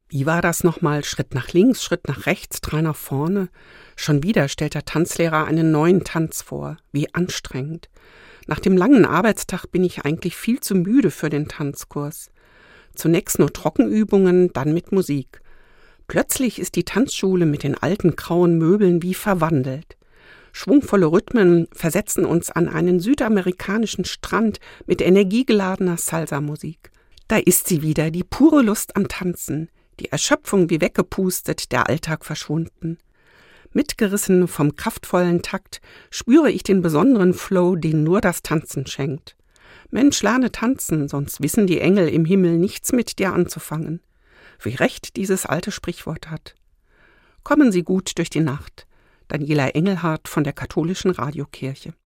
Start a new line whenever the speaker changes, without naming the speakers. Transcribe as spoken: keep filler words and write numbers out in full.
Wie war das nochmal? Schritt nach links, Schritt nach rechts, drei nach vorne. Schon wieder stellt der Tanzlehrer einen neuen Tanz vor. Wie anstrengend. Nach dem langen Arbeitstag bin ich eigentlich viel zu müde für den Tanzkurs. Zunächst nur Trockenübungen, dann mit Musik. Plötzlich ist die Tanzschule mit den alten grauen Möbeln wie verwandelt. Schwungvolle Rhythmen versetzen uns an einen südamerikanischen Strand mit energiegeladener Salsa-Musik. Da ist sie wieder, die pure Lust am Tanzen. Die Erschöpfung wie weggepustet, der Alltag verschwunden. Mitgerissen vom kraftvollen Takt spüre ich den besonderen Flow, den nur das Tanzen schenkt. Mensch, lerne tanzen, sonst wissen die Engel im Himmel nichts mit dir anzufangen. Wie recht dieses alte Sprichwort hat. Kommen Sie gut durch die Nacht. Daniela Engelhardt von der Katholischen Radiokirche.